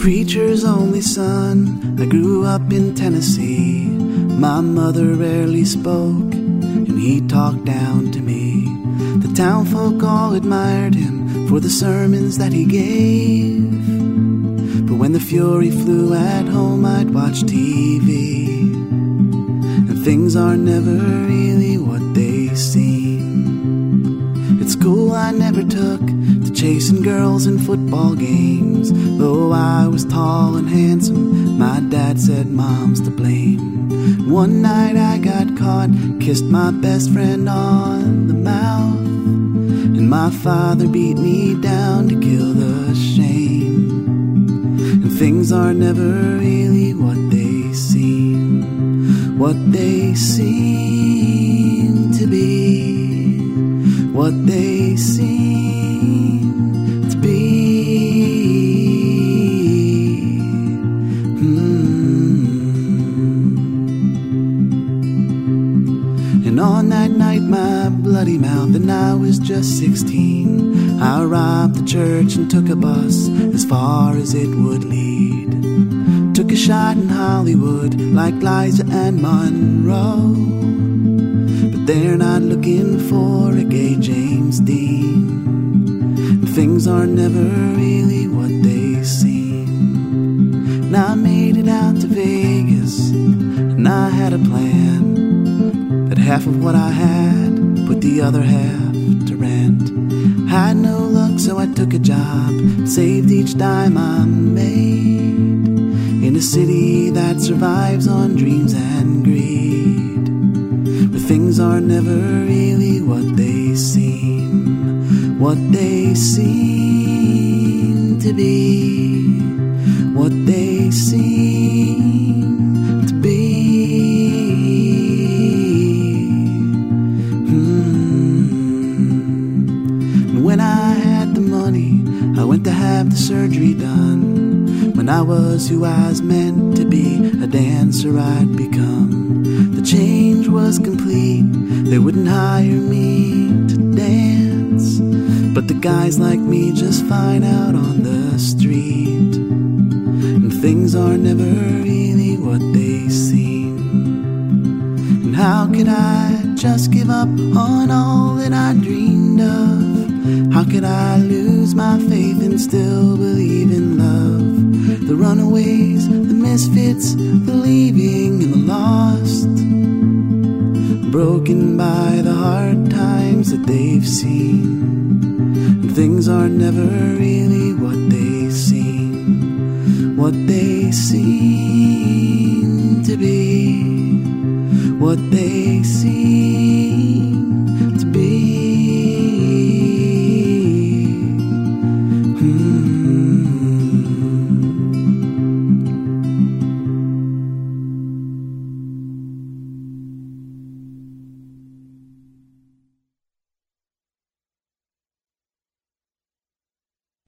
preacher's only son. I grew up in Tennessee. My mother rarely spoke, and he talked down to me. The townfolk all admired him for the sermons that he gave. But when the fury flew at home, I'd watch TV, and things are never really what they seem. At school I never took to chasing girls in football games. Though I was tall and handsome, my dad said mom's to blame. One night I got caught, kissed my best friend on the mouth, and my father beat me down to kill the shame. And things are never really what they seem, what they seem to be, what they seem to be. And on that night, my bloody mouth, and I was just 16, I robbed the church and took a bus as far as it would lead. Took a shot in Hollywood like Liza and Monroe, but they're not looking for a gay James Dean. And things are never really what they seem. And I made it out to Vegas, and I had a plan. That half of what I had, put the other half to rent. Had no luck, so I took a job, saved each dime I made, in a city that survives on dreams and greed, where things are never really what they seem, what they seem to be, what they seem to be. When I had the money, I went to have the surgery done. When I was who I was meant to be, a dancer I'd become. The change was complete, they wouldn't hire me to dance, but the guys like me just fine out on the street. And things are never really what they seem. And how could I just give up on all that I dreamed of? How could I lose my faith and still believe in love? The runaways, the misfits, the leaving and the lost, broken by the hard times that they've seen. And things are never really what they seem, what they seem to be, what they seem